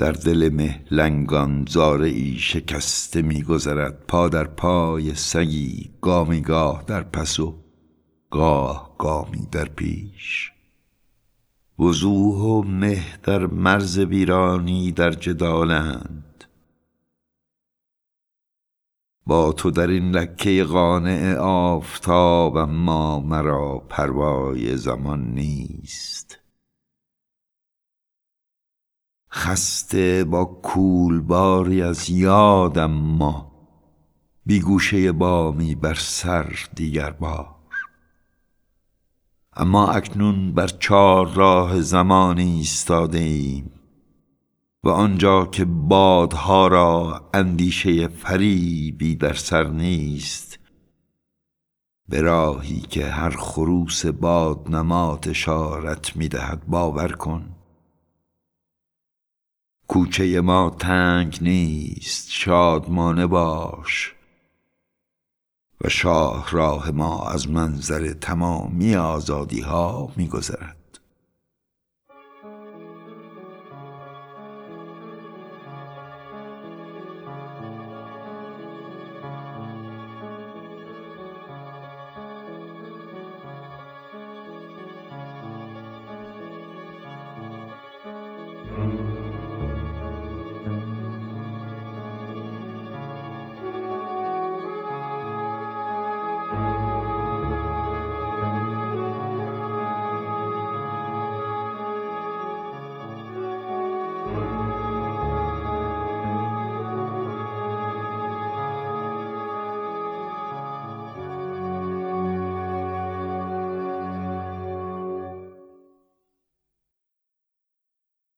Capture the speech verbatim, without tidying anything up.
در دل مه لنگان زاره ای شکسته می گذرد، پا در پای سگی، گامی گاه در پس و گاه گامی در پیش. وضوح و مه در مرز ویرانی در جدالند، با تو در این لکه قانع آفتاب، اما مرا پروای زمان نیست. خسته با کولباری از یاد، اما بی گوشه بامی بر سر دیگر بار. اما اکنون بر چار راه زمان ایستاده ایم و آنجا که بادها را اندیشه فریبی در سر نیست، به راهی که هر خروس بادنمات اشارت می دهد باور کن. کوچه ما تنگ نیست، شادمانه باش و شاهراه ما از منظر تمامی آزادی ها می گذرد.